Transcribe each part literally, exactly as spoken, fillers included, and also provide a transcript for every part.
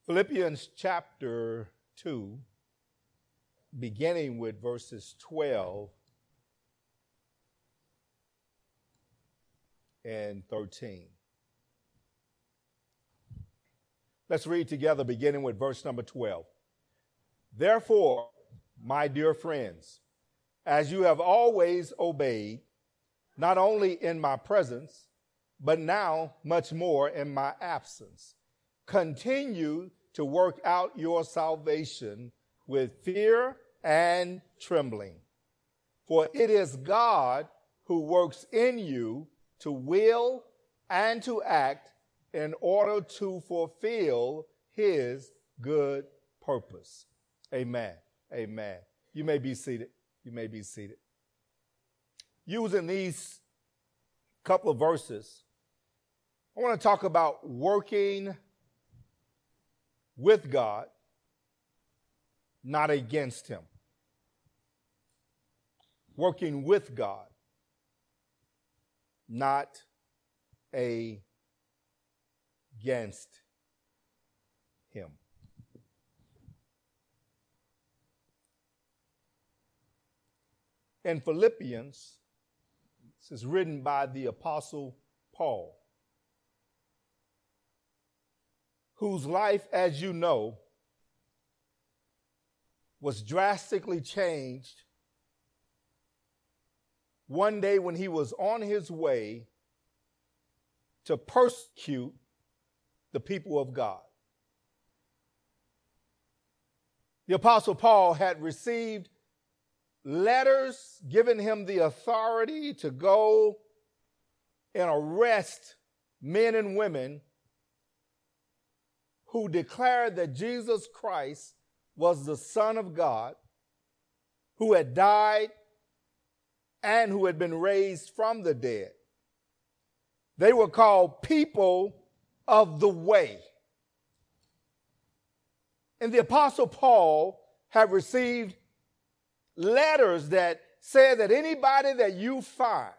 Philippians chapter two, beginning with verses twelve and thirteen. Let's read together, beginning with verse number twelve. Therefore, my dear friends, as you have always obeyed, not only in my presence, but now much more in my absence, continue to work out your salvation with fear and trembling. For it is God who works in you to will and to act in order to fulfill his good purpose. Amen. Amen. You may be seated. You may be seated. Using these couple of verses, I want to talk about working with God, not against him. Working with God, not against him. In Philippians, this is written by the Apostle Paul, whose life, as you know, was drastically changed one day when he was on his way to persecute the people of God. The Apostle Paul had received letters giving him the authority to go and arrest men and women who declared that Jesus Christ was the Son of God, who had died and who had been raised from the dead. They were called people of the way. And the Apostle Paul had received letters that said that anybody that you find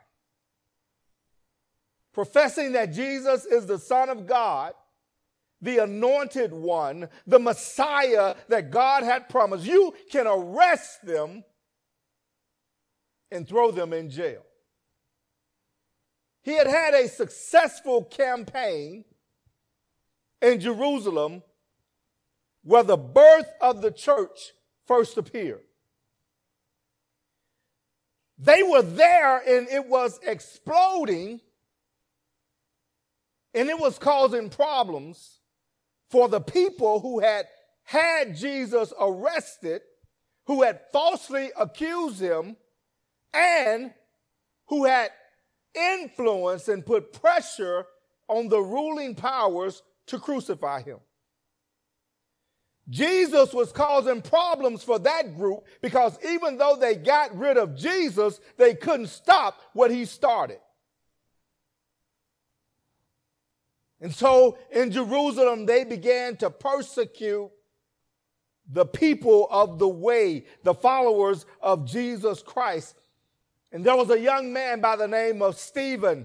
professing that Jesus is the Son of God, the anointed one, the Messiah that God had promised, you can arrest them and throw them in jail. He had had a successful campaign in Jerusalem where the birth of the church first appeared. They were there and it was exploding and it was causing problems for the people who had had Jesus arrested, who had falsely accused him, and who had influenced and put pressure on the ruling powers to crucify him. Jesus was causing problems for that group because even though they got rid of Jesus, they couldn't stop what he started. And so in Jerusalem, they began to persecute the people of the way, the followers of Jesus Christ. And there was a young man by the name of Stephen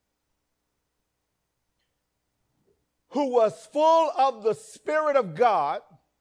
who was full of the Spirit of God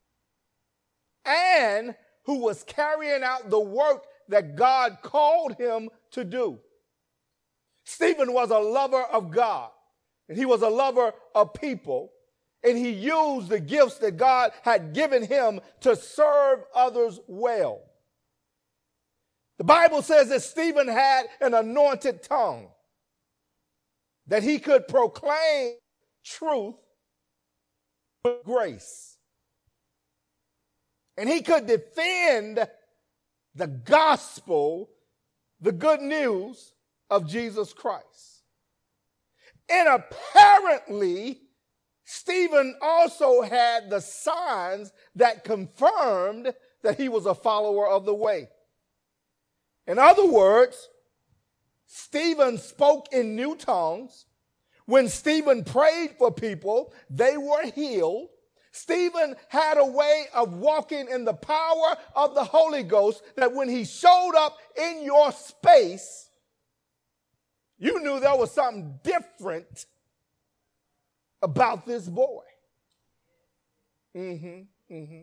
and who was carrying out the work that God called him to do. Stephen was a lover of God. And he was a lover of people, and he used the gifts that God had given him to serve others well. The Bible says that Stephen had an anointed tongue, that he could proclaim truth with grace. And he could defend the gospel, the good news of Jesus Christ. And apparently, Stephen also had the signs that confirmed that he was a follower of the way. In other words, Stephen spoke in new tongues. When Stephen prayed for people, they were healed. Stephen had a way of walking in the power of the Holy Ghost that when he showed up in your space, you knew there was something different about this boy. Mm-hmm. Mm-hmm.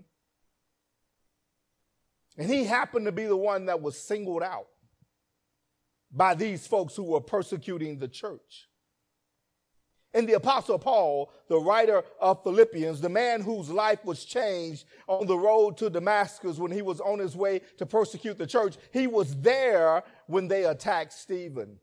And he happened to be the one that was singled out by these folks who were persecuting the church. And the Apostle Paul, the writer of Philippians, the man whose life was changed on the road to Damascus when he was on his way to persecute the church, he was there when they attacked Stephen.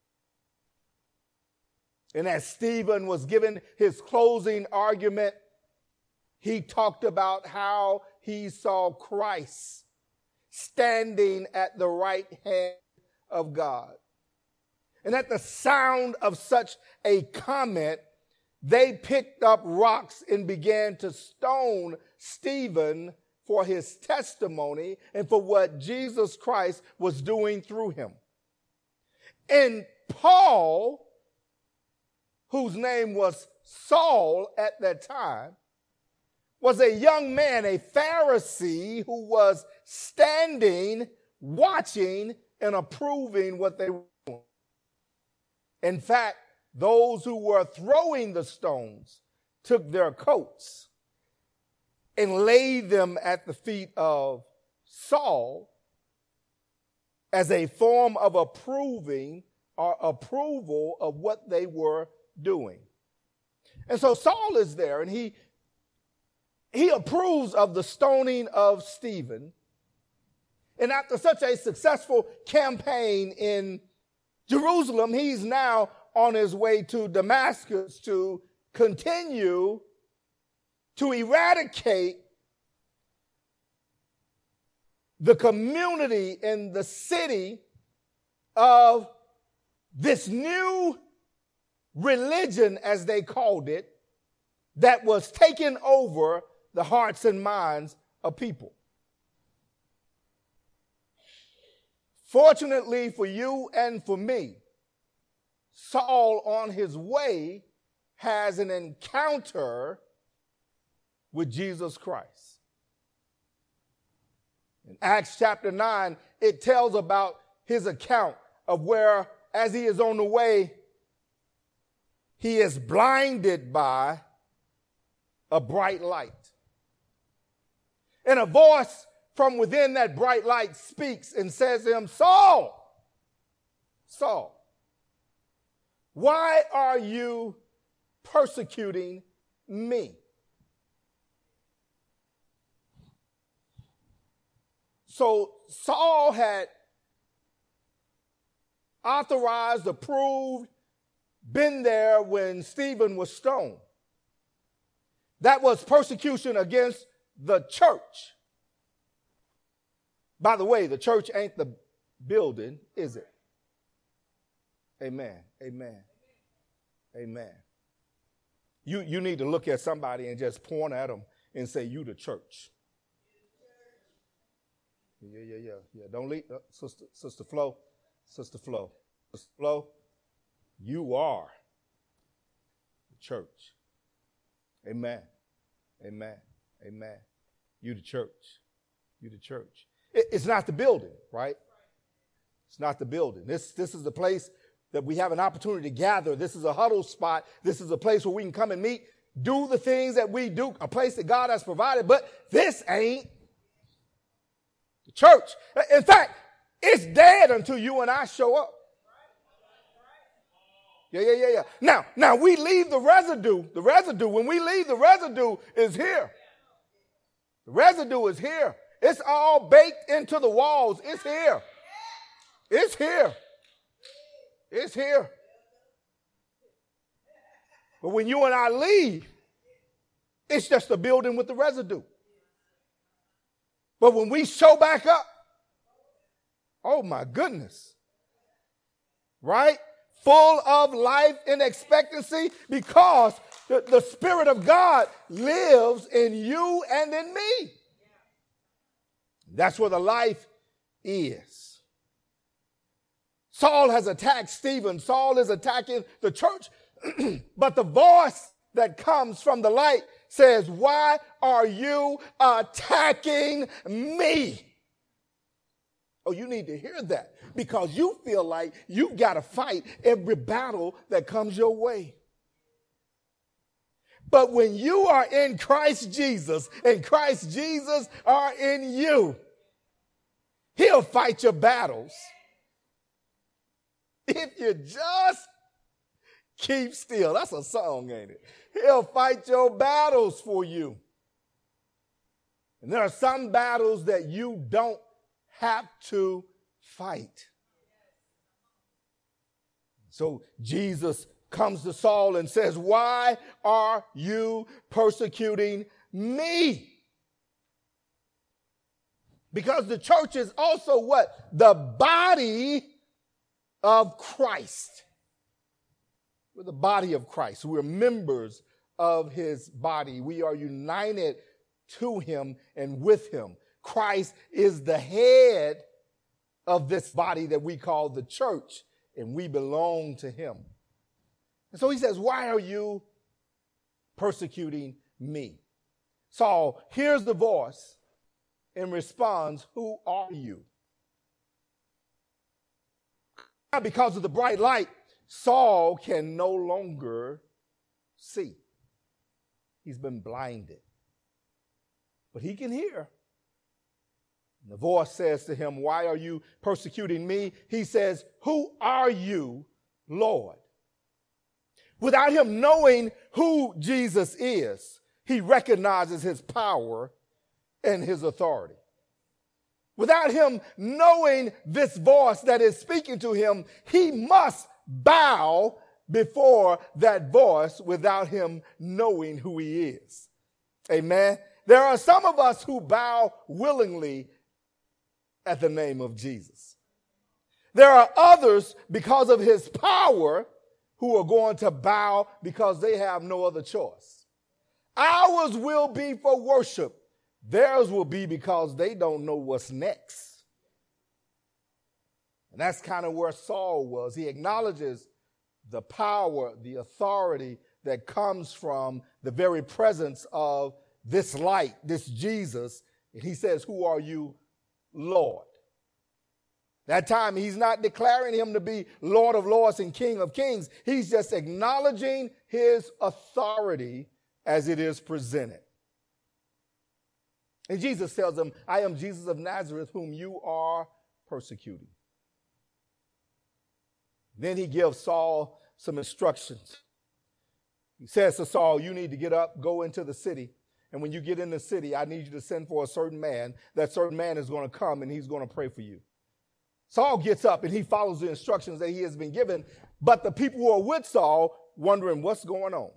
And as Stephen was given his closing argument, he talked about how he saw Christ standing at the right hand of God. And at the sound of such a comment, they picked up rocks and began to stone Stephen for his testimony and for what Jesus Christ was doing through him. And Paul, whose name was Saul at that time, was a young man, a Pharisee who was standing, watching, and approving what they were doing. In fact, those who were throwing the stones took their coats and laid them at the feet of Saul as a form of approving or approval of what they were doing. And so Saul is there, and he, he approves of the stoning of Stephen. And after such a successful campaign in Jerusalem, he's now on his way to Damascus to continue to eradicate the community in the city of this new religion, as they called it, that was taking over the hearts and minds of people. Fortunately for you and for me, Saul on his way has an encounter with Jesus Christ. In Acts chapter nine, it tells about his account of where, as he is on the way, he is blinded by a bright light. And a voice from within that bright light speaks and says to him, Saul, Saul, why are you persecuting me? So Saul had authorized, approved, been there when Stephen was stoned. That was persecution against the church. By the way, the church ain't the building, is it? Amen. Amen. Amen. You, you need to look at somebody and just point at them and say, you the church. Yeah, yeah, yeah, yeah. Don't leave, uh, Sister, Sister Flo, Sister Flo, Sister Flo, you are the church. Amen. Amen. Amen. You the church. You the church. It, it's not the building, right? It's not the building. This, this is the place that we have an opportunity to gather. This is a huddle spot. This is a place where we can come and meet, do the things that we do, a place that God has provided. But this ain't the church. In fact, it's dead until you and I show up. Yeah, yeah, yeah, yeah. Now, now we leave the residue. The residue, when we leave, the residue is here. The residue is here. It's all baked into the walls. It's here. It's here. It's here. But when you and I leave, it's just a building with the residue. But when we show back up, oh my goodness, right? Full of life and expectancy, because the, the Spirit of God lives in you and in me. That's where the life is. Saul has attacked Stephen. Saul is attacking the church. But the voice that comes from the light says, why are you attacking me? Oh, you need to hear that, because you feel like you've got to fight every battle that comes your way. But when you are in Christ Jesus and Christ Jesus are in you, he'll fight your battles. If you just keep still. That's a song, ain't it? He'll fight your battles for you. And there are some battles that you don't have to fight. So Jesus comes to Saul and says, why are you persecuting me? Because the church is also what? The body of Christ. We're the body of Christ. We're members of his body. We are united to him and with him. Christ is the head of this body that we call the church, and we belong to him. And so he says, why are you persecuting me? Saul hears the voice and responds, who are you? Now, because of the bright light, Saul can no longer see. He's been blinded. But he can hear. And the voice says to him, why are you persecuting me? He says, who are you, Lord? Without him knowing who Jesus is, he recognizes his power and his authority. Without him knowing this voice that is speaking to him, he must bow before that voice without him knowing who he is. Amen. There are some of us who bow willingly at the name of Jesus. There are others, because of his power, who are going to bow because they have no other choice. Ours will be for worship. Theirs will be because they don't know what's next. And that's kind of where Saul was. He acknowledges the power, the authority that comes from the very presence of this light, this Jesus. And he says, who are you, Lord? That time, he's not declaring him to be Lord of Lords and King of Kings. He's just acknowledging his authority as it is presented. And Jesus tells him, I am Jesus of Nazareth, whom you are persecuting. Then he gives Saul some instructions. He says to Saul, you need to get up, go into the city. And when you get in the city, I need you to send for a certain man. That certain man is going to come and he's going to pray for you. Saul gets up and he follows the instructions that he has been given. But the people who are with Saul wondering what's going on.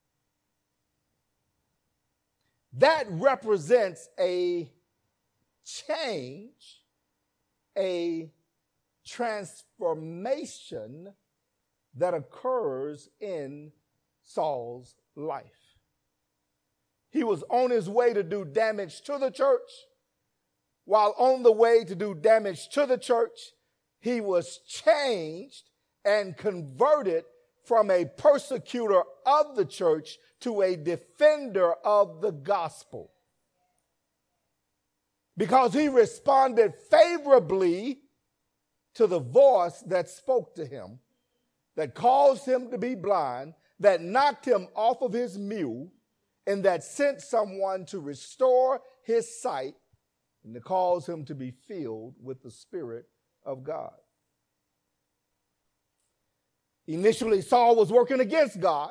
That represents a change, a transformation that occurs in Saul's life. He was on his way to do damage to the church. While on the way to do damage to the church, he was changed and converted from a persecutor of the church to a defender of the gospel. Because he responded favorably to the voice that spoke to him, that caused him to be blind, that knocked him off of his mule, and that sent someone to restore his sight and to cause him to be filled with the Spirit of God. Initially, Saul was working against God.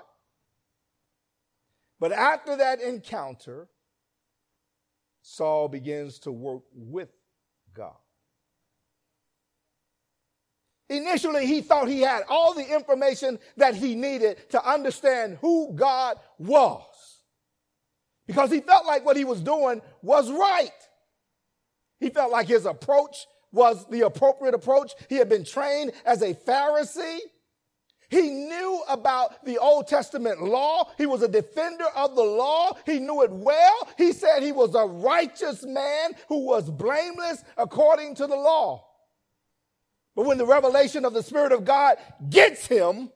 But after that encounter, Saul begins to work with God. Initially, he thought he had all the information that he needed to understand who God was, because he felt like what he was doing was right. He felt like his approach was the appropriate approach. He had been trained as a Pharisee. He knew about the Old Testament law. He was a defender of the law. He knew it well. He said he was a righteous man who was blameless according to the law. But when the revelation of the Spirit of God gets him,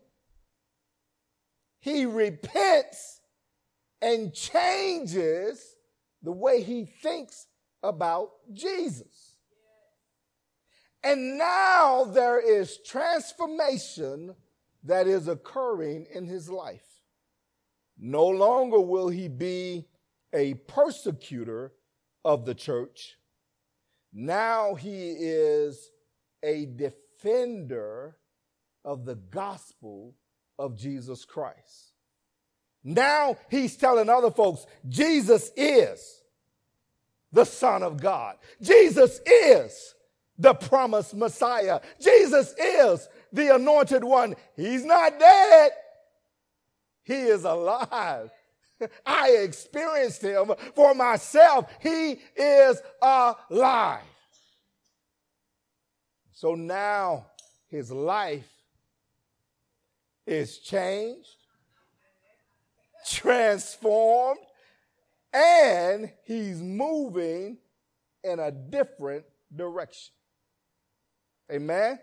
he repents and changes the way he thinks about Jesus. And now there is transformation that is occurring in his life. No longer will he be a persecutor of the church. Now he is a defender of the gospel of Jesus Christ. Now he's telling other folks, Jesus is the Son of God. Jesus is the promised Messiah. Jesus is the anointed one. He's not dead. He is alive. I experienced him for myself. He is alive. So now his life is changed, transformed, and he's moving in a different direction. Amen?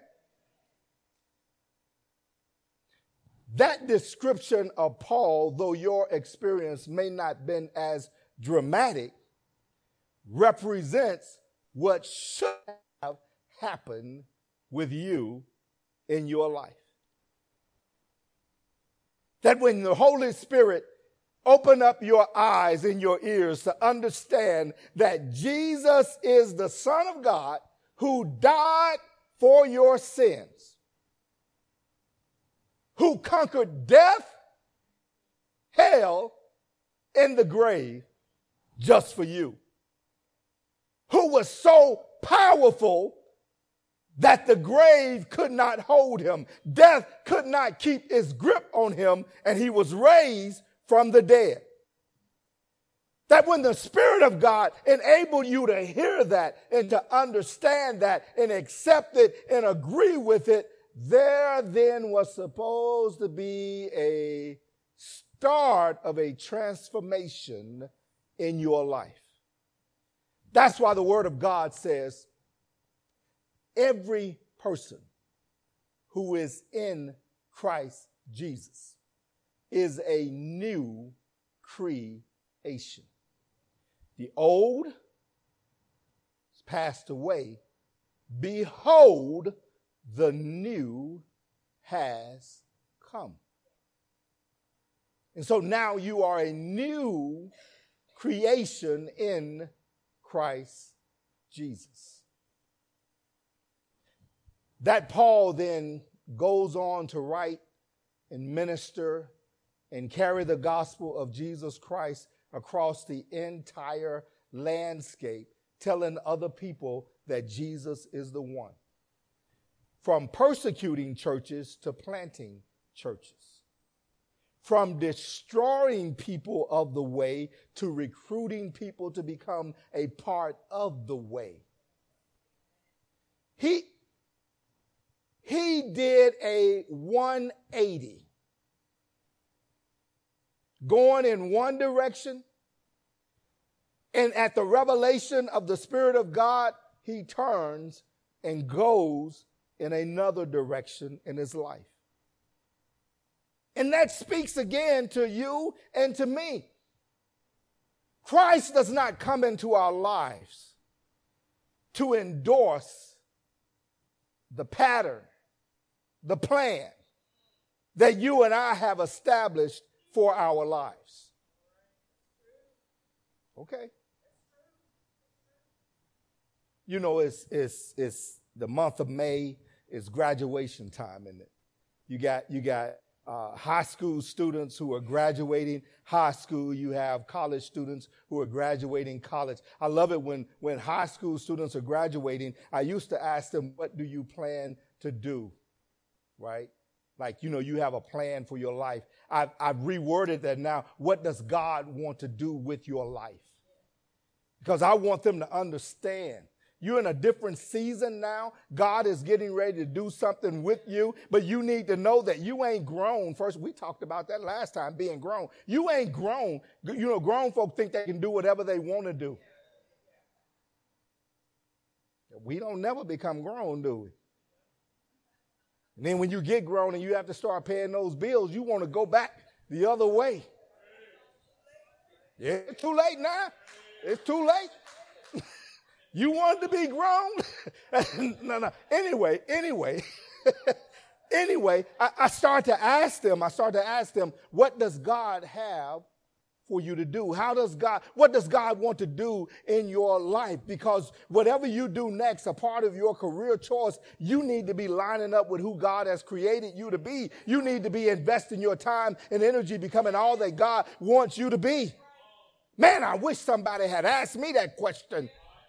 That description of Paul, though your experience may not have been as dramatic, represents what should have happened with you in your life. That when the Holy Spirit opened up your eyes and your ears to understand that Jesus is the Son of God who died for your sins, who conquered death, hell, and the grave just for you, who was so powerful that the grave could not hold him. Death could not keep its grip on him, and he was raised from the dead. That when the Spirit of God enabled you to hear that and to understand that and accept it and agree with it, there then was supposed to be a start of a transformation in your life. That's why the Word of God says, every person who is in Christ Jesus is a new creation. The old has passed away. Behold, the new has come. And so now you are a new creation in Christ Jesus. That Paul then goes on to write and minister and carry the gospel of Jesus Christ across the entire landscape, telling other people that Jesus is the one. From persecuting churches to planting churches. From destroying people of the way to recruiting people to become a part of the way. He He did a one eighty, going in one direction, and at the revelation of the Spirit of God, he turns and goes in another direction in his life. And that speaks again to you and to me. Christ does not come into our lives to endorse the pattern, the plan that you and I have established for our lives. Okay. You know, it's it's it's the month of May is graduation time, isn't it? You got you got uh, high school students who are graduating high school. You have college students who are graduating college. I love it when when high school students are graduating. I used to ask them, "What do you plan to do?" Right? Like, you know, you have a plan for your life. I've, I've reworded that now. What does God want to do with your life? Because I want them to understand. You're in a different season now. God is getting ready to do something with you, but you need to know that you ain't grown. First, we talked about that last time, being grown. You ain't grown. You know, grown folk think they can do whatever they want to do. We don't never become grown, do we? And then when you get grown and you have to start paying those bills, you want to go back the other way. Yeah, it's too late now. It's too late. You wanted to be grown? no, no. Anyway, anyway, anyway, I, I start to ask them, I start to ask them, what does God have for you to do? How does God, what does God want to do in your life? Because whatever you do next, a part of your career choice, you need to be lining up with who God has created you to be. You need to be investing your time and energy becoming all that God wants you to be. Man, I wish somebody had asked me that question.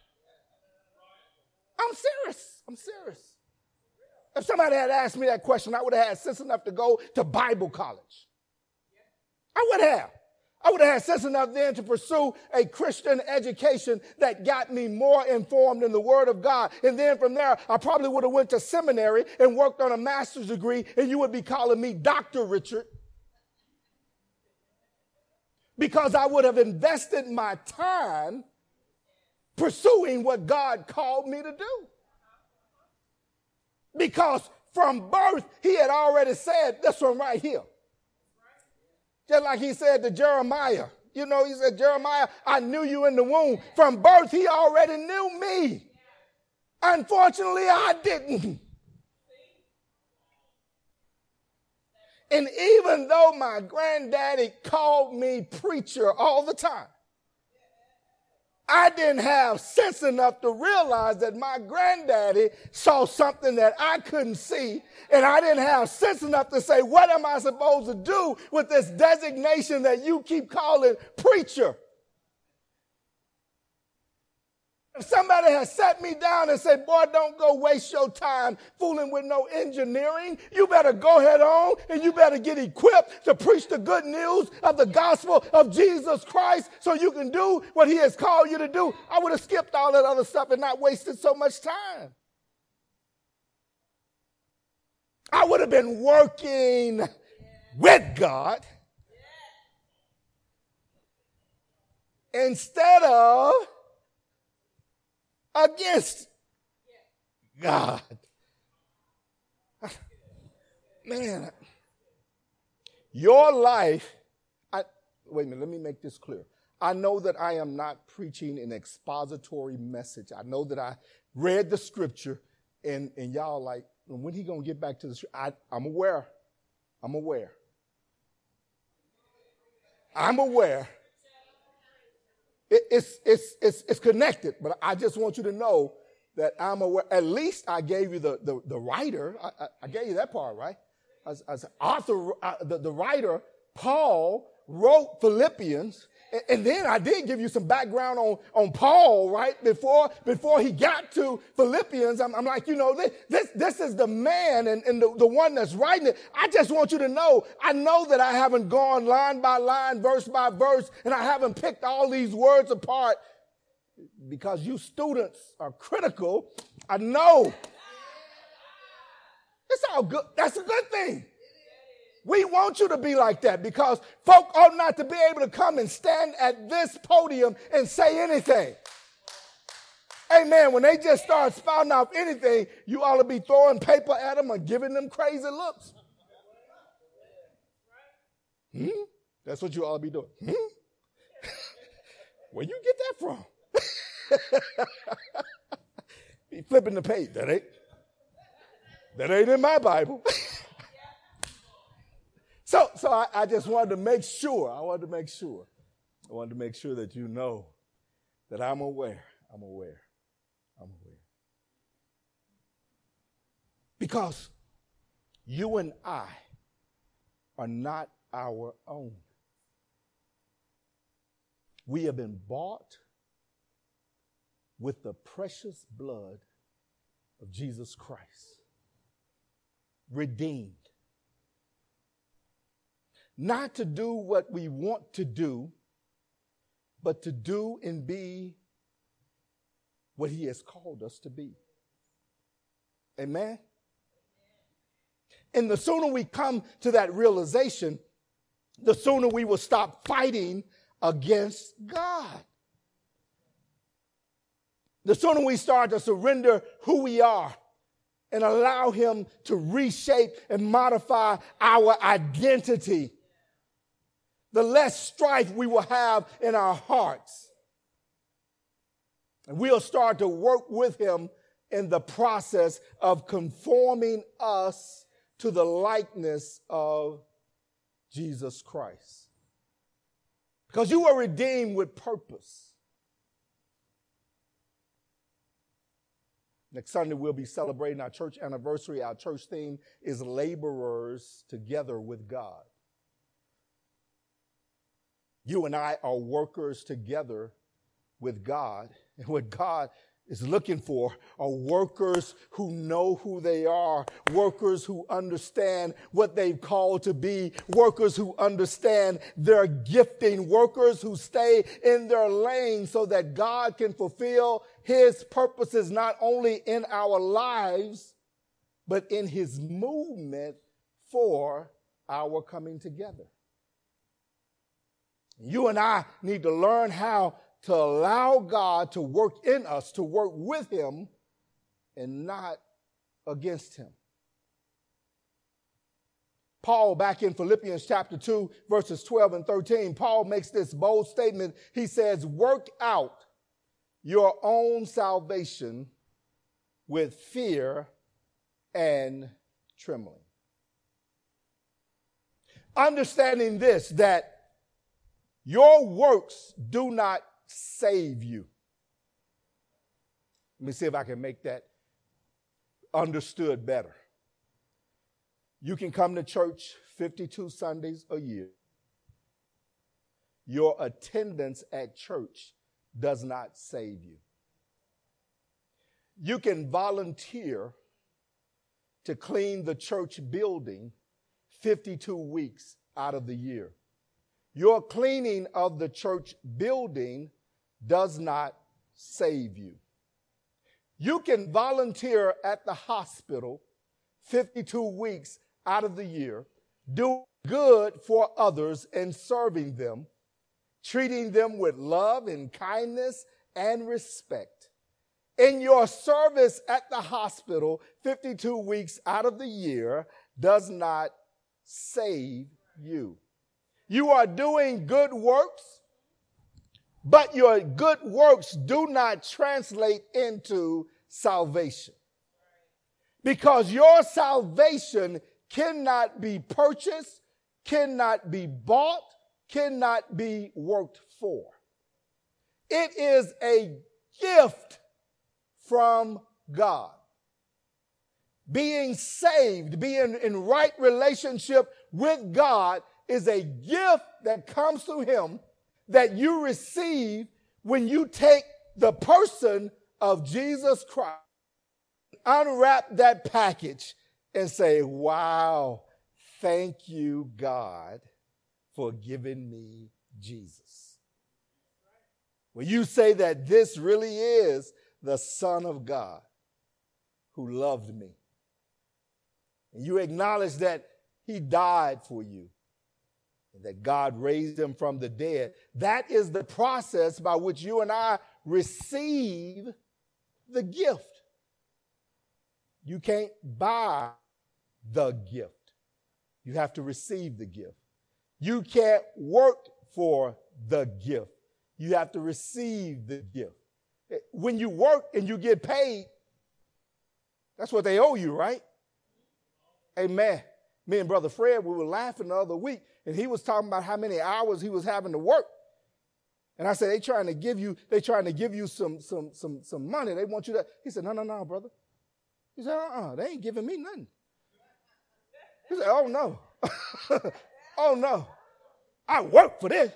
I'm serious. I'm serious. If somebody had asked me that question, I would have had sense enough to go to Bible college. I would have. I would have had sense enough then to pursue a Christian education that got me more informed in the Word of God. And then from there, I probably would have went to seminary and worked on a master's degree, and you would be calling me Doctor Richard. Because I would have invested my time pursuing what God called me to do. Because from birth, he had already said this one right here. Just like he said to Jeremiah. You know, he said, Jeremiah, I knew you in the womb. From birth, he already knew me. Unfortunately, I didn't. And even though my granddaddy called me preacher all the time, I didn't have sense enough to realize that my granddaddy saw something that I couldn't see. And I didn't have sense enough to say, what am I supposed to do with this designation that you keep calling preacher? If somebody has sat me down and said, boy, don't go waste your time fooling with no engineering. You better go head on and you better get equipped to preach the good news of the gospel of Jesus Christ so you can do what he has called you to do. I would have skipped all that other stuff and not wasted so much time. I would have been working with God instead of against God. Man, your life, I, wait a minute, let me make this clear. I know that I am not preaching an expository message. I know that I read the scripture and, and y'all like, when he going to get back to the scripture? I, I'm aware. I'm aware. I'm aware. It's, it's, it's, it's connected, but I just want you to know that I'm aware. At least I gave you the, the, the writer. I, I, I gave you that part, right? As, as author, uh, the, the writer, Paul, wrote Philippians. And, and then I did give you some background on, on Paul, right? Before, before he got to Philippians, I'm, I'm like, you know, this, this, this is the man and, and the, the one that's writing it. I just want you to know, I know that I haven't gone line by line, verse by verse, and I haven't picked all these words apart because you students are critical. I know. It's all good. That's a good thing. We want you to be like that because folk ought not to be able to come and stand at this podium and say anything. Amen. When they just start spouting off anything, you ought to be throwing paper at them or giving them crazy looks. Hmm? That's what you ought to be doing. Hmm? Where you get that from? Be flipping the page. That ain't, that ain't in my Bible. So, so I, I just wanted to make sure, I wanted to make sure, I wanted to make sure that you know that I'm aware, I'm aware, I'm aware. Because you and I are not our own. We have been bought with the precious blood of Jesus Christ, redeemed. Not to do what we want to do, but to do and be what he has called us to be. Amen? And the sooner we come to that realization, the sooner we will stop fighting against God. The sooner we start to surrender who we are and allow him to reshape and modify our identity, the less strife we will have in our hearts. And we'll start to work with him in the process of conforming us to the likeness of Jesus Christ. Because you were redeemed with purpose. Next Sunday, we'll be celebrating our church anniversary. Our church theme is laborers together with God. You and I are workers together with God. And what God is looking for are workers who know who they are, workers who understand what they've called to be, workers who understand their gifting, workers who stay in their lane so that God can fulfill his purposes not only in our lives, but in his movement for our coming together. You and I need to learn how to allow God to work in us, to work with him and not against him. Paul, back in Philippians chapter two, verses twelve and thirteen, Paul makes this bold statement. He says, work out your own salvation with fear and trembling. Understanding this, that your works do not save you. Let me see if I can make that understood better. You can come to church fifty-two Sundays a year. Your attendance at church does not save you. You can volunteer to clean the church building fifty-two weeks out of the year. Your cleaning of the church building does not save you. You can volunteer at the hospital fifty-two weeks out of the year, do good for others and serving them, treating them with love and kindness and respect. In your service at the hospital fifty-two weeks out of the year does not save you. You are doing good works, but your good works do not translate into salvation. Because your salvation cannot be purchased, cannot be bought, cannot be worked for. It is a gift from God. Being saved, being in right relationship with God is a gift that comes through him that you receive when you take the person of Jesus Christ, unwrap that package and say, wow, thank you, God, for giving me Jesus. When you say that this really is the Son of God who loved me, and you acknowledge that he died for you, and that God raised him from the dead. That is the process by which you and I receive the gift. You can't buy the gift. You have to receive the gift. You can't work for the gift. You have to receive the gift. When you work and you get paid, that's what they owe you, right? Amen. Me and Brother Fred, we were laughing the other week, and he was talking about how many hours he was having to work. And I said, they trying to give you, they trying to give you some, some, some, some money. They want you to. He said, no, no, no, brother. He said, uh-uh, they ain't giving me nothing. He said, oh no. Oh no. I work for this.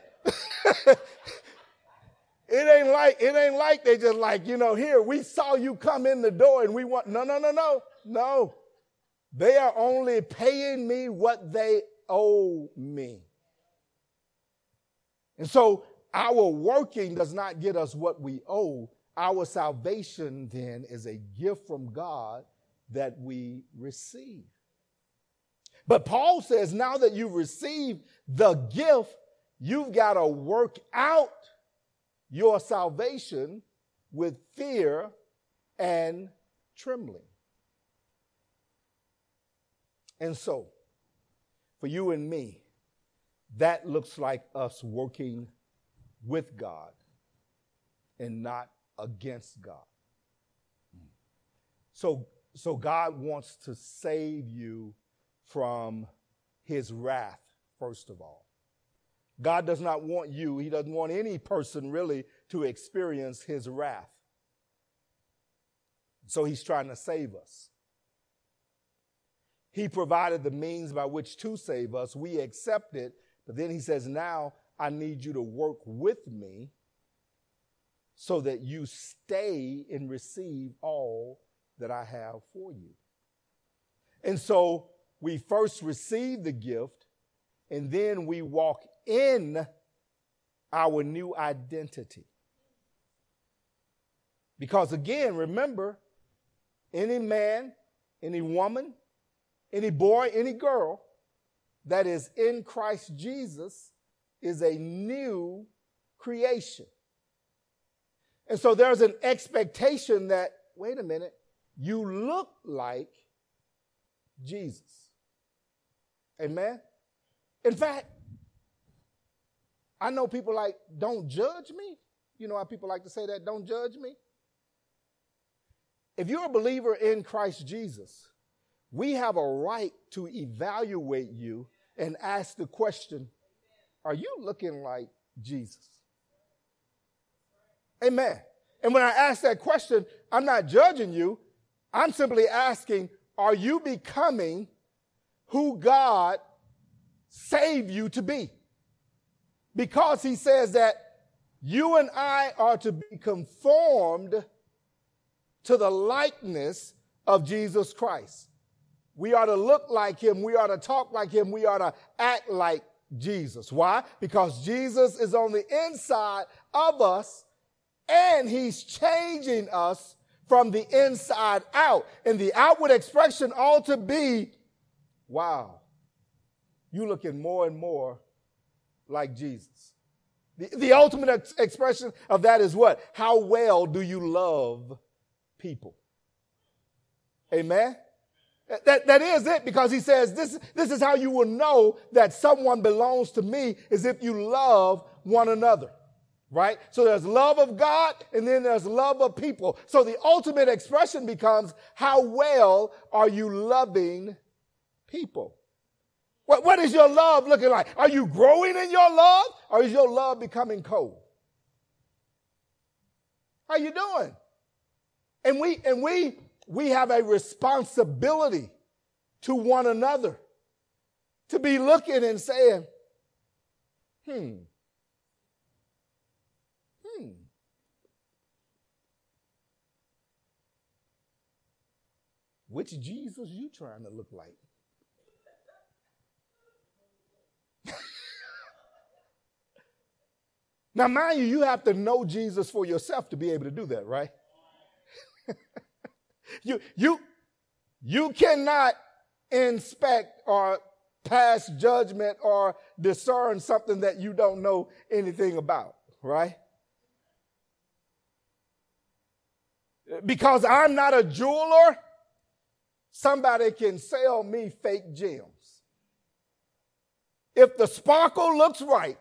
It ain't like, it ain't like they just like, you know, here, we saw you come in the door and we want, no, no, no, no, no. They are only paying me what they owe me. And so our working does not get us what we owe. Our salvation then is a gift from God that we receive. But Paul says now that you've received the gift, you've got to work out your salvation with fear and trembling. And so, for you and me, that looks like us working with God and not against God. So, so God wants to save you from his wrath, first of all. God does not want you, he doesn't want any person really to experience his wrath. So he's trying to save us. He provided the means by which to save us. We accept it, but then he says, now I need you to work with me so that you stay and receive all that I have for you. And so we first receive the gift, and then we walk in our new identity. Because again, remember, any man, any woman, any boy, any girl that is in Christ Jesus is a new creation. And so there's an expectation that, wait a minute, you look like Jesus. Amen? In fact, I know people like, don't judge me. You know how people like to say that, don't judge me? If you're a believer in Christ Jesus, we have a right to evaluate you and ask the question, are you looking like Jesus? Amen. And when I ask that question, I'm not judging you. I'm simply asking, are you becoming who God saved you to be? Because he says that you and I are to be conformed to the likeness of Jesus Christ. We are to look like him. We are to talk like him. We are to act like Jesus. Why? Because Jesus is on the inside of us, and he's changing us from the inside out. And the outward expression ought to be, wow, you looking more and more like Jesus. The, the ultimate ex- expression of that is what? How well do you love people? Amen? That, that is it, because he says this, this is how you will know that someone belongs to me, is if you love one another. Right? So there's love of God, and then there's love of people. So the ultimate expression becomes, how well are you loving people? What, what is your love looking like? Are you growing in your love, or is your love becoming cold? How you doing? And we, and we, we have a responsibility to one another to be looking and saying, hmm, Hmm. Which Jesus you trying to look like? Now, mind you, you have to know Jesus for yourself to be able to do that, right? you, you, you cannot inspect or pass judgment or discern something that you don't know anything about, right? Because I'm not a jeweler, somebody can sell me fake gems. If the sparkle looks right,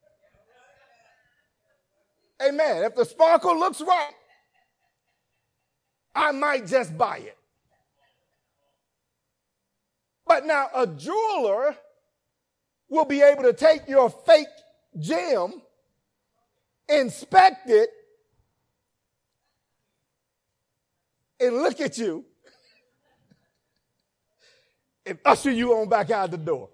amen, if the sparkle looks right, I might just buy it. But now a jeweler will be able to take your fake gem, inspect it, and look at you and usher you on back out the door.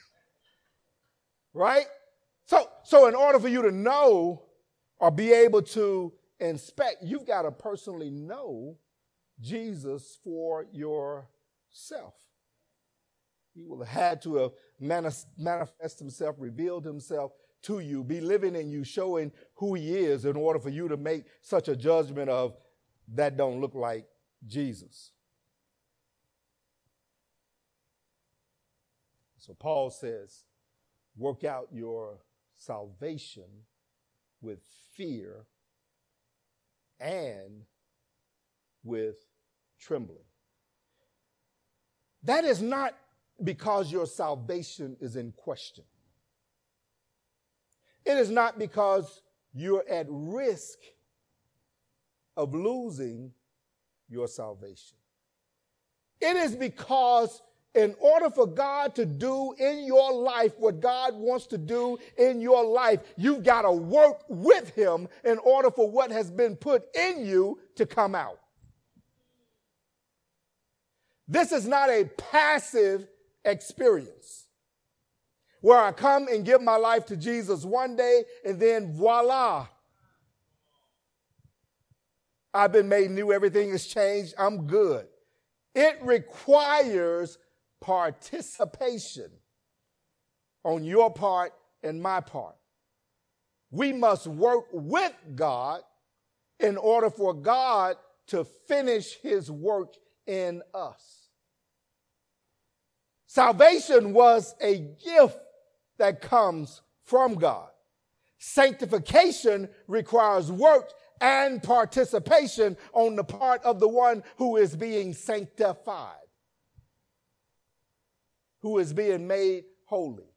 Right? So, so in order for you to know or be able to inspect, you've got to personally know Jesus for yourself. He will have had to have manifest himself, revealed himself to you, be living in you, showing who he is in order for you to make such a judgment of that don't look like Jesus. So Paul says, work out your salvation with fear and with trembling. That is not because your salvation is in question. It is not because you're at risk of losing your salvation. It is because in order for God to do in your life what God wants to do in your life, you've got to work with him in order for what has been put in you to come out. This is not a passive experience where I come and give my life to Jesus one day and then voila, I've been made new, everything has changed, I'm good. It requires participation on your part and my part. We must work with God in order for God to finish his work in us. Salvation was a gift that comes from God. Sanctification requires work and participation on the part of the one who is being sanctified, who is being made holy.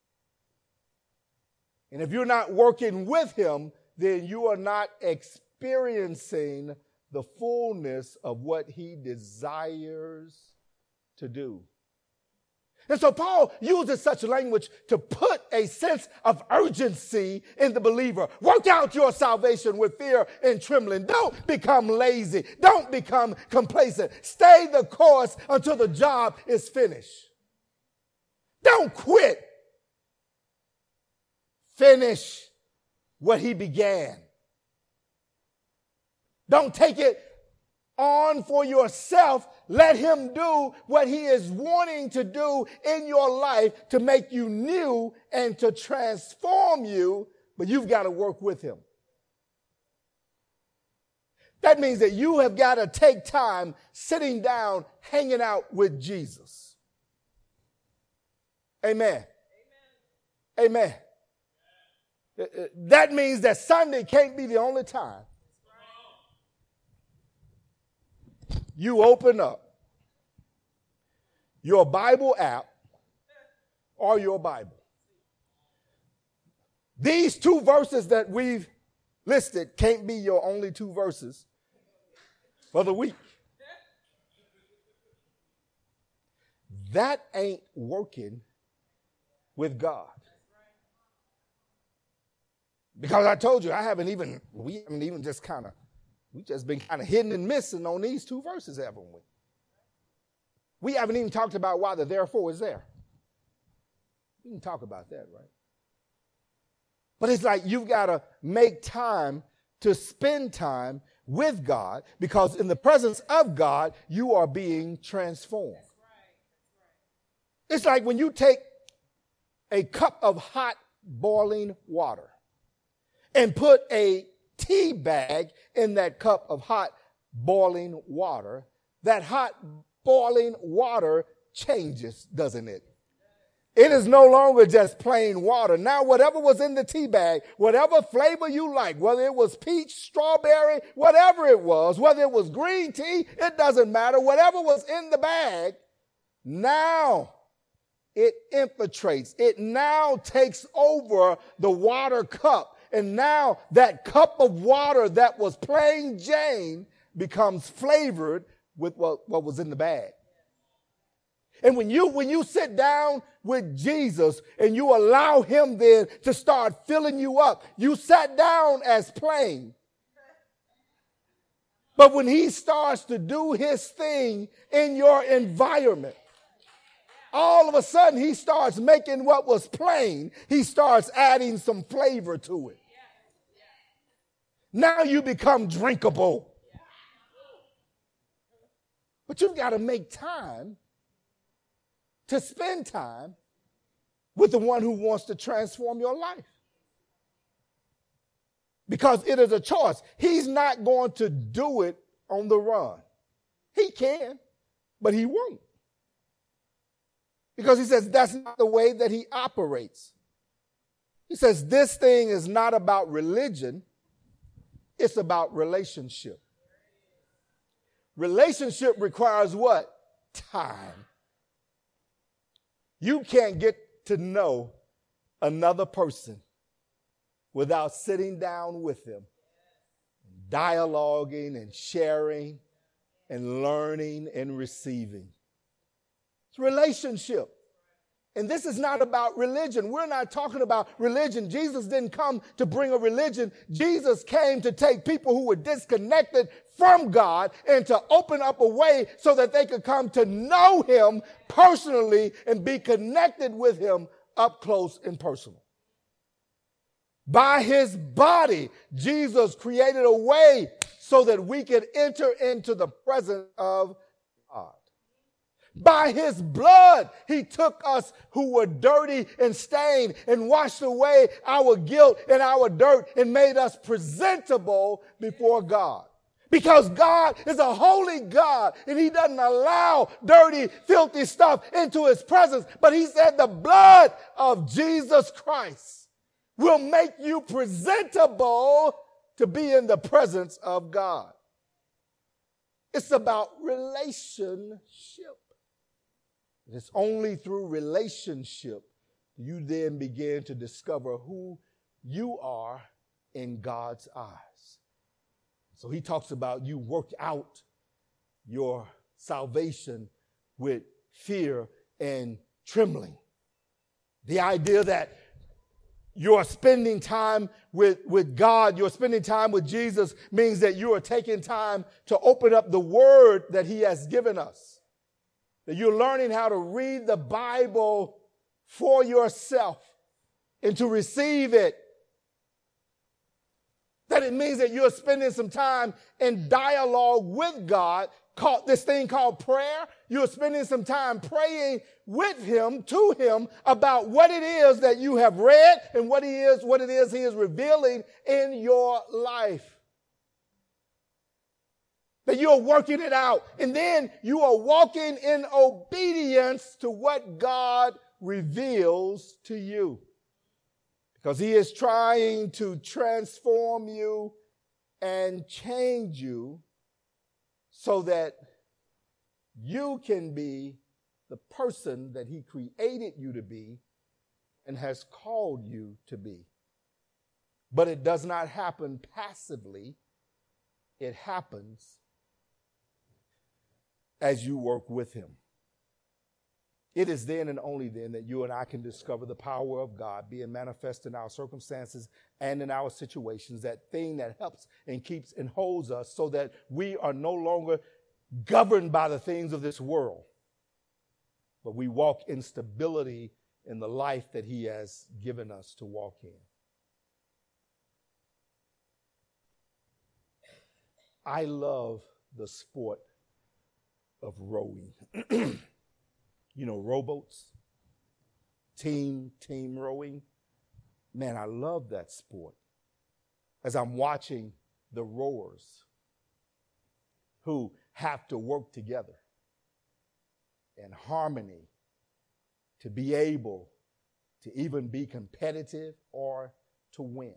And if you're not working with him, then you are not experiencing the fullness of what he desires to do. And so Paul uses such language to put a sense of urgency in the believer. Work out your salvation with fear and trembling. Don't become lazy. Don't become complacent. Stay the course until the job is finished. Don't quit. Finish what he began. Don't take it on for yourself. Let him do what he is wanting to do in your life to make you new and to transform you, but you've got to work with him. That means that you have got to take time sitting down, hanging out with Jesus. Amen. Amen. Amen. That means that Sunday can't be the only time you open up your Bible app or your Bible. These two verses that we've listed can't be your only two verses for the week. That ain't working with God. Because I told you, I haven't even, we haven't even just kind of, we just been kind of hidden and missing on these two verses, haven't we? We haven't even talked about why the therefore is there. We can talk about that, right? But it's like you've got to make time to spend time with God, because in the presence of God, you are being transformed. That's right. That's right. It's like when you take a cup of hot boiling water and put a tea bag in that cup of hot boiling water, that hot boiling water changes, doesn't it? It is no longer just plain water. Now, whatever was in the tea bag, whatever flavor you like, whether it was peach, strawberry, whatever it was, whether it was green tea, it doesn't matter. Whatever was in the bag, now it infiltrates. It now takes over the water cup. And now that cup of water that was plain Jane becomes flavored with what, what was in the bag. And when you, when you sit down with Jesus and you allow him then to start filling you up, you sat down as plain. But when he starts to do his thing in your environment, all of a sudden he starts making what was plain, he starts adding some flavor to it. Now you become drinkable. But you've got to make time to spend time with the one who wants to transform your life. Because it is a choice. He's not going to do it on the run. He can, but he won't. Because he says that's not the way that he operates. He says this thing is not about religion. It's about relationship. Relationship requires what? Time. You can't get to know another person without sitting down with them, dialoguing and sharing and learning and receiving. It's relationship. And this is not about religion. We're not talking about religion. Jesus didn't come to bring a religion. Jesus came to take people who were disconnected from God and to open up a way so that they could come to know him personally and be connected with him up close and personal. By his body, Jesus created a way so that we could enter into the presence of God. By his blood, he took us who were dirty and stained and washed away our guilt and our dirt and made us presentable before God. Because God is a holy God and he doesn't allow dirty, filthy stuff into his presence. But he said the blood of Jesus Christ will make you presentable to be in the presence of God. It's about relationship. It's only through relationship you then begin to discover who you are in God's eyes. So he talks about you work out your salvation with fear and trembling. The idea that you're spending time with, with God, you're spending time with Jesus means that you are taking time to open up the word that he has given us. That you're learning how to read the Bible for yourself and to receive it. That it means that you're spending some time in dialogue with God, called this thing called prayer. You're spending some time praying with him, to him, about what it is that you have read and what he is, what it is he is revealing in your life. That you are working it out. And then you are walking in obedience to what God reveals to you. Because he is trying to transform you and change you so that you can be the person that he created you to be and has called you to be. But it does not happen passively. It happens as you work with him. It is then and only then that you and I can discover the power of God being manifest in our circumstances and in our situations, that thing that helps and keeps and holds us so that we are no longer governed by the things of this world, but we walk in stability in the life that he has given us to walk in. I love the sport of rowing. You know, rowboats, team, team rowing. Man, I love that sport. As I'm watching the rowers who have to work together in harmony to be able to even be competitive or to win.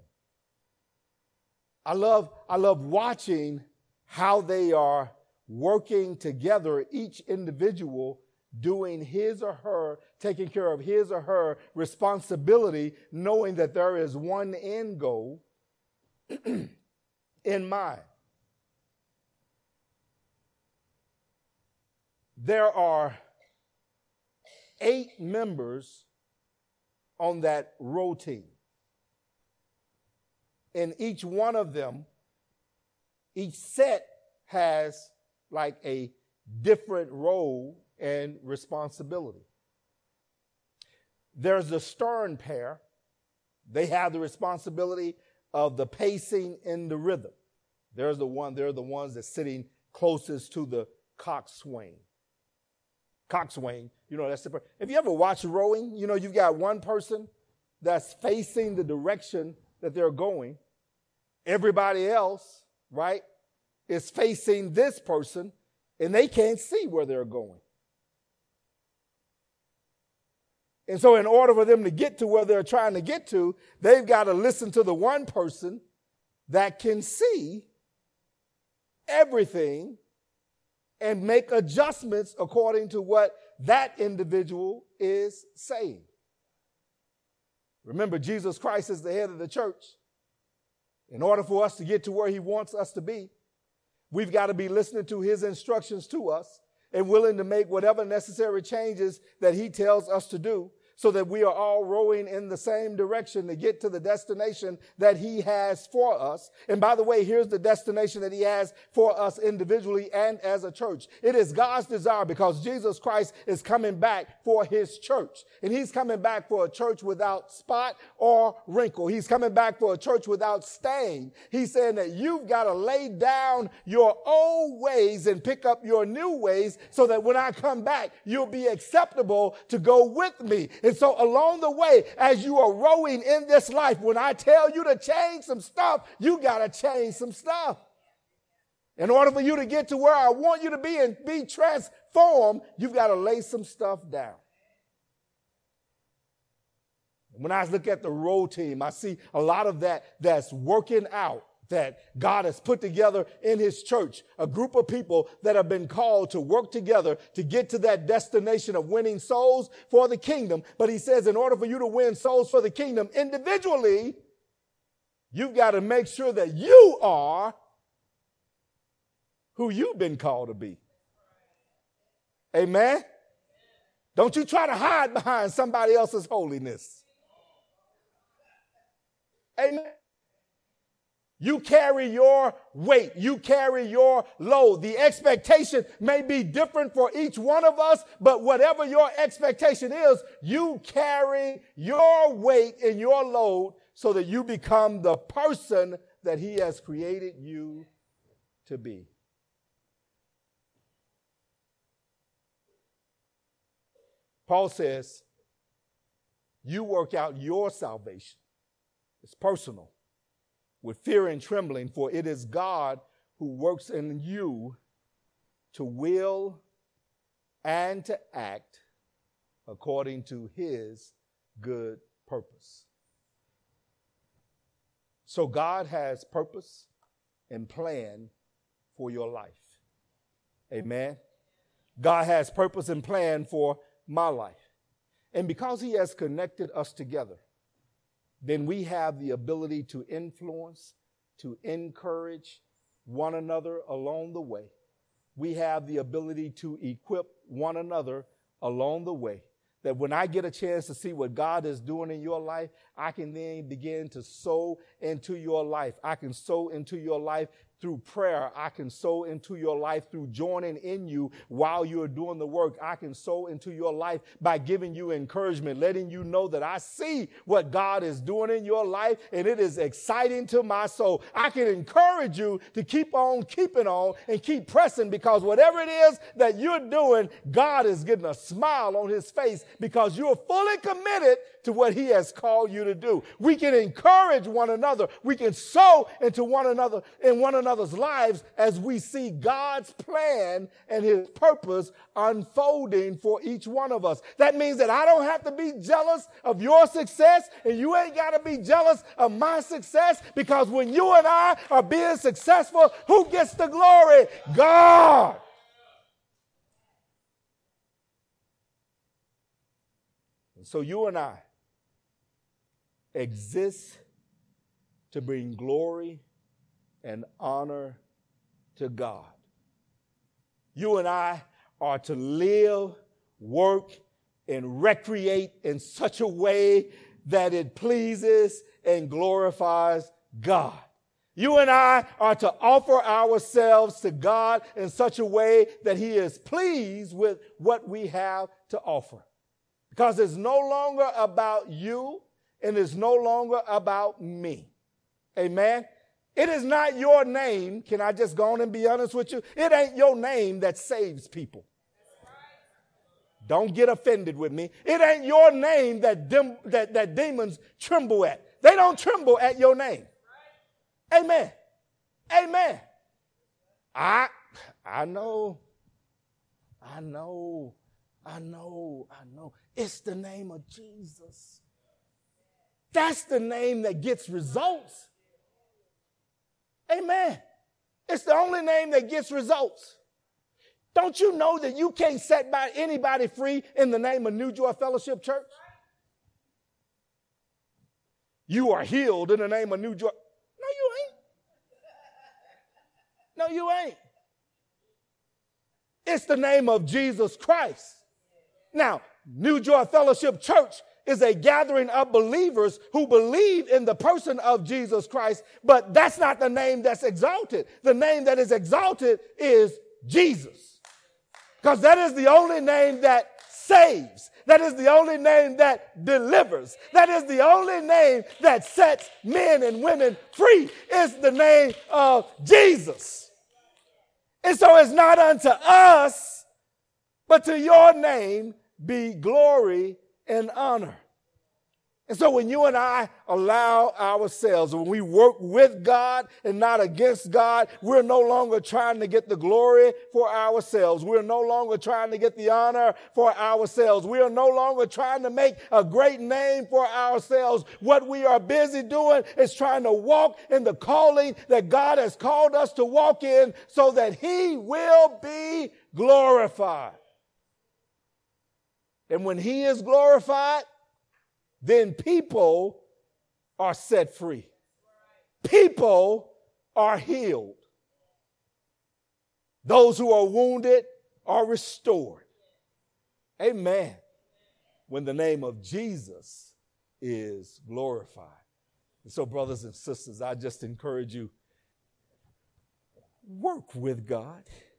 I love, I love watching how they are working together, each individual doing his or her, taking care of his or her responsibility, knowing that there is one end goal in mind. There are eight members on that row team. And each one of them, each set has like a different role and responsibility. There's the stern pair. They have the responsibility of the pacing and the rhythm. There's the one, they're the ones that's sitting closest to the coxswain. Coxswain, you know, that's the person. If you ever watch rowing, you know, you've got one person that's facing the direction that they're going. Everybody else, right, is facing this person, and they can't see where they're going. And so in order for them to get to where they're trying to get to, they've got to listen to the one person that can see everything and make adjustments according to what that individual is saying. Remember, Jesus Christ is the head of the church. In order for us to get to where he wants us to be, we've got to be listening to his instructions to us. and willing to make whatever necessary changes that he tells us to do, so that we are all rowing in the same direction to get to the destination that he has for us. And by the way, here's the destination that he has for us individually and as a church. It is God's desire, because Jesus Christ is coming back for his church. And he's coming back for a church without spot or wrinkle. He's coming back for a church without stain. He's saying that you've got to lay down your old ways and pick up your new ways, so that when I come back, you'll be acceptable to go with me. And so along the way, as you are rowing in this life, when I tell you to change some stuff, you got to change some stuff. In order for you to get to where I want you to be and be transformed, you've got to lay some stuff down. When I look at the row team, I see a lot of that that's working out, that God has put together in his church, a group of people that have been called to work together to get to that destination of winning souls for the kingdom. But he says, in order for you to win souls for the kingdom individually, you've got to make sure that you are who you've been called to be. Amen? Don't you try to hide behind somebody else's holiness. Amen? You carry your weight. You carry your load. The expectation may be different for each one of us, but whatever your expectation is, you carry your weight and your load so that you become the person that he has created you to be. Paul says, you work out your salvation. It's personal. With fear and trembling, for it is God who works in you to will and to act according to his good purpose. So God has purpose and plan for your life. Amen. God has purpose and plan for my life. And because he has connected us together, then we have the ability to influence, to encourage one another along the way. We have the ability to equip one another along the way. That when I get a chance to see what God is doing in your life, I can then begin to sow into your life. I can sow into your life through prayer. I can sow into your life through joining in you while you're doing the work. I can sow into your life by giving you encouragement, letting you know that I see what God is doing in your life, and it is exciting to my soul. I can encourage you to keep on keeping on and keep pressing, because whatever it is that you're doing, God is getting a smile on his face because you're fully committed to what he has called you to do. We can encourage one another. We can sow into one another in one another's lives as we see God's plan and his purpose unfolding for each one of us. That means that I don't have to be jealous of your success, and you ain't got to be jealous of my success, because when you and I are being successful, who gets the glory? God. And so you and I exist to bring glory and honor to God. You and I are to live, work, and recreate in such a way that it pleases and glorifies God. You and I are to offer ourselves to God in such a way that he is pleased with what we have to offer. Because it's no longer about you, and it's no longer about me. Amen? It is not your name. Can I just go on and be honest with you? It ain't your name that saves people. Don't get offended with me. It ain't your name that, dem- that, that demons tremble at. They don't tremble at your name. Amen. Amen. I, I know. I know. I know. I know. It's the name of Jesus. That's the name that gets results. Amen. It's the only name that gets results. Don't you know that you can't set by anybody free in the name of New Joy Fellowship Church? You are healed in the name of New Joy. No, you ain't. No, you ain't. It's the name of Jesus Christ. Now, New Joy Fellowship Church is a gathering of believers who believe in the person of Jesus Christ, but that's not the name that's exalted. The name that is exalted is Jesus, because that is the only name that saves. That is the only name that delivers. That is the only name that sets men and women free. It's the name of Jesus. And so it's not unto us, but to your name be glory and honor. And so when you and I allow ourselves, when we work with God and not against God, we're no longer trying to get the glory for ourselves. We're no longer trying to get the honor for ourselves. We are no longer trying to make a great name for ourselves. What we are busy doing is trying to walk in the calling that God has called us to walk in so that he will be glorified. And when he is glorified, then people are set free. People are healed. Those who are wounded are restored. Amen. When the name of Jesus is glorified. And so, brothers and sisters, I just encourage you, work with God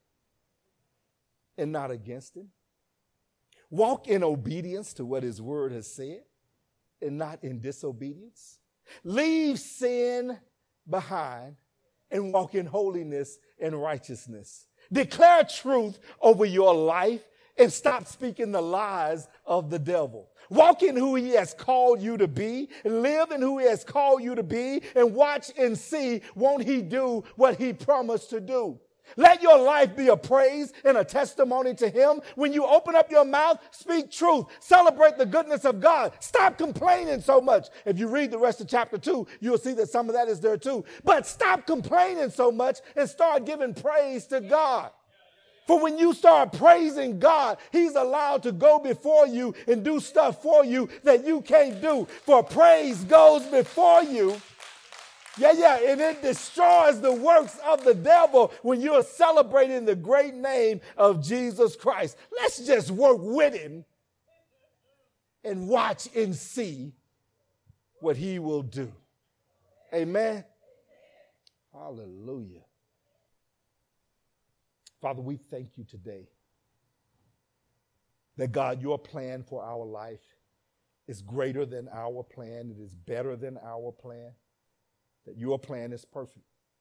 and not against him. Walk in obedience to what his word has said, and not in disobedience. Leave sin behind and walk in holiness and righteousness. Declare truth over your life and stop speaking the lies of the devil. Walk in who he has called you to be, live in who he has called you to be, and watch and see, won't he do what he promised to do? Let your life be a praise and a testimony to him. When you open up your mouth, speak truth. Celebrate the goodness of God. Stop complaining so much. If you read the rest of chapter two, you'll see that some of that is there too. But stop complaining so much and start giving praise to God. For when you start praising God, he's allowed to go before you and do stuff for you that you can't do. For praise goes before you. Yeah, yeah, and it destroys the works of the devil when you're celebrating the great name of Jesus Christ. Let's just work with him and watch and see what he will do. Amen. Hallelujah. Father, we thank you today that, God, your plan for our life is greater than our plan. It is better than our plan. That your plan is perfect.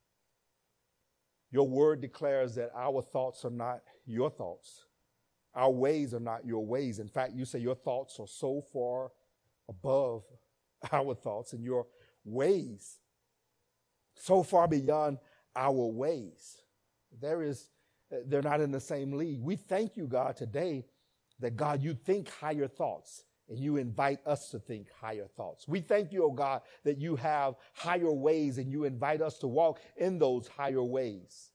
Your word declares that our thoughts are not your thoughts. Our ways are not your ways. In fact, you say your thoughts are so far above our thoughts, and your ways so far beyond our ways. There is, they're not in the same league. We thank you, God, today that, God, you think higher thoughts. And you invite us to think higher thoughts. We thank you, oh God, that you have higher ways and you invite us to walk in those higher ways.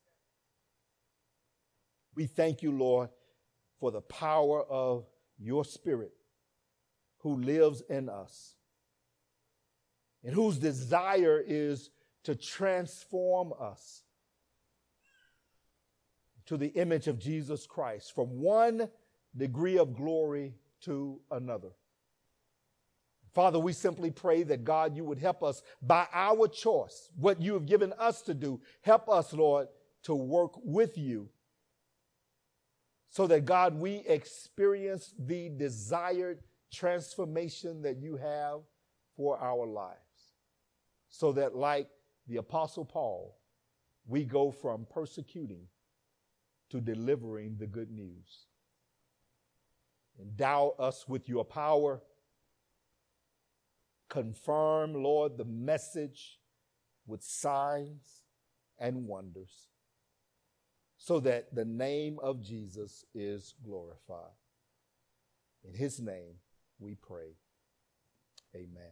We thank you, Lord, for the power of your Spirit who lives in us and whose desire is to transform us to the image of Jesus Christ from one degree of glory to another. Father, we simply pray that, God, you would help us by our choice, what you have given us to do. Help us, Lord, to work with you so that, God, we experience the desired transformation that you have for our lives. So that, like the Apostle Paul, we go from persecuting to delivering the good news. Endow us with your power. Confirm, Lord, the message with signs and wonders so that the name of Jesus is glorified. In his name we pray. Amen.